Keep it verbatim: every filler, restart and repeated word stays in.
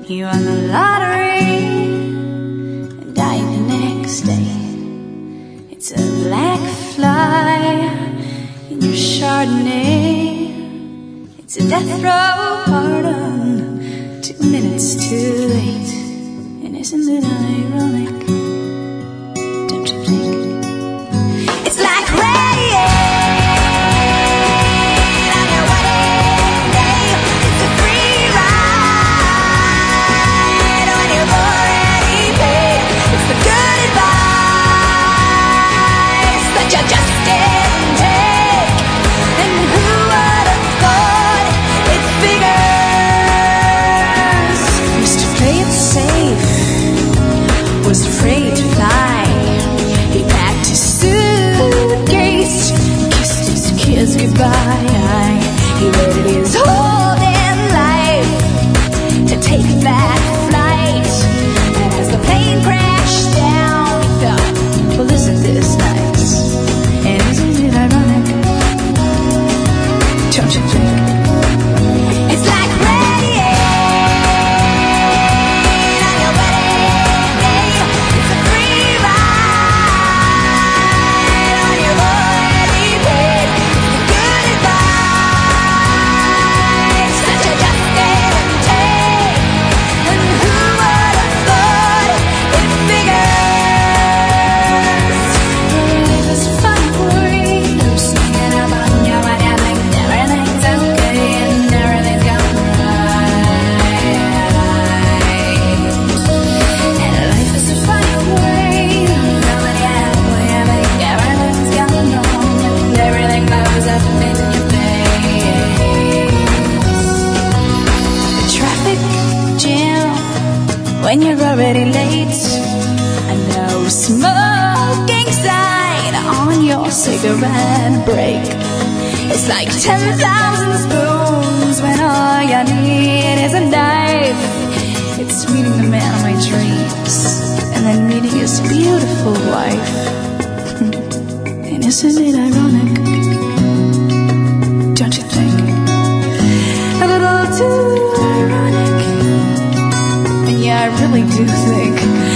You won the lottery and died the next day. It's a black fly in your Chardonnay. It's a death row pardon, two minutes too late. And isn't it ironic? Don't you think? It's like rain on your wedding day. It's a free ride when you've already paid. It's the good advice that you just didn't take. And who would have thought it figures? Used to play it safe, was afraid to fly. He packed his suitcase, kissed his kids goodbye. He waited his whole damn life to take that flight. And as the plane crashed down, he thought, well, isn't this nice? And isn't it ironic? Don't you think? It's like rain on your wedding day. It's a free ride when you've already paid. It's the good advice that you just didn't take. And who would have thought it figures? Life is fun for you, singing about you and you think everything's okay and everything's going right. And life is a funny way, really happily I think everything's going wrong and everything blows up in your face. The traffic jam when you're already late, and no smoking sign on your cigarette break. It's like ten thousand spoons when all you need is a knife. It's meeting the man of my dreams and then meeting his beautiful wife. And isn't it ironic? Don't you think? A little too ironic. And yeah, I really do think